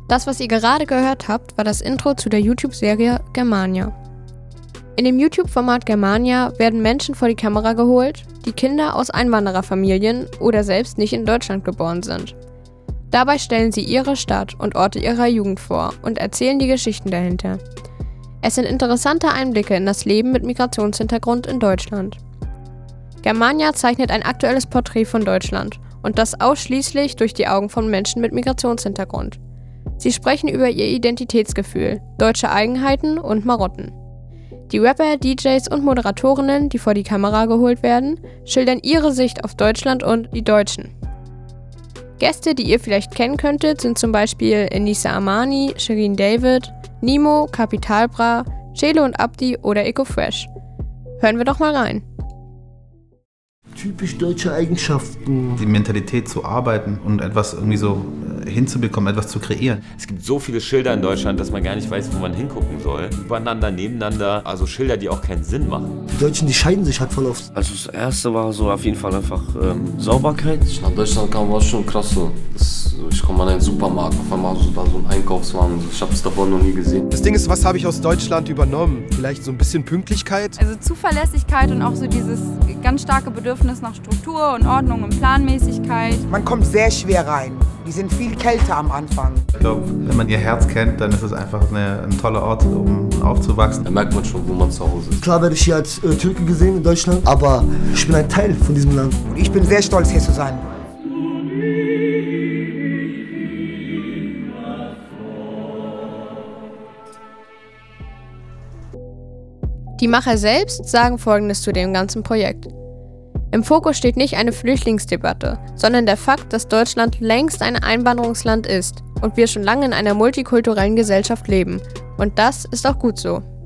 Das, was ihr gerade gehört habt, war das Intro zu der YouTube-Serie Germania. In dem YouTube-Format Germania werden Menschen vor die Kamera geholt, die Kinder aus Einwandererfamilien oder selbst nicht in Deutschland geboren sind. Dabei stellen sie ihre Stadt und Orte ihrer Jugend vor und erzählen die Geschichten dahinter. Es sind interessante Einblicke in das Leben mit Migrationshintergrund in Deutschland. Germania zeichnet ein aktuelles Porträt von Deutschland und das ausschließlich durch die Augen von Menschen mit Migrationshintergrund. Sie sprechen über ihr Identitätsgefühl, deutsche Eigenheiten und Marotten. Die Rapper, DJs und Moderatorinnen, die vor die Kamera geholt werden, schildern ihre Sicht auf Deutschland und die Deutschen. Gäste, die ihr vielleicht kennen könntet, sind zum Beispiel Enisa Amani, Shirin David, Nimo, Capital Bra, Celo und Abdi oder Ecofresh. Hören wir doch mal rein. Typisch deutsche Eigenschaften. Die Mentalität zu arbeiten und etwas irgendwie so hinzubekommen, etwas zu kreieren. Es gibt so viele Schilder in Deutschland, dass man gar nicht weiß, wo man hingucken soll. Übereinander, nebeneinander, also Schilder, die auch keinen Sinn machen. Die Deutschen, die scheiden sich halt voll oft. Also das erste war so auf jeden Fall einfach Sauberkeit. Als ich nach Deutschland kam, war es schon krass so. Ich komme an einen Supermarkt, auf einmal so ein Einkaufswagen. Ich habe es davor noch nie gesehen. Das Ding ist, was habe ich aus Deutschland übernommen? Vielleicht so ein bisschen Pünktlichkeit? Also Zuverlässigkeit und auch so dieses ganz starke Bedürfnis nach Struktur und Ordnung und Planmäßigkeit. Man kommt sehr schwer rein. Die sind viel kälter am Anfang. Ich glaube, wenn man ihr Herz kennt, dann ist es einfach ein toller Ort, um aufzuwachsen. Da merkt man schon, wo man zu Hause ist. Klar werde ich hier als Türke gesehen in Deutschland, aber ich bin ein Teil von diesem Land. Und ich bin sehr stolz, hier zu sein. Die Macher selbst sagen Folgendes zu dem ganzen Projekt. Im Fokus steht nicht eine Flüchtlingsdebatte, sondern der Fakt, dass Deutschland längst ein Einwanderungsland ist und wir schon lange in einer multikulturellen Gesellschaft leben. Und das ist auch gut so.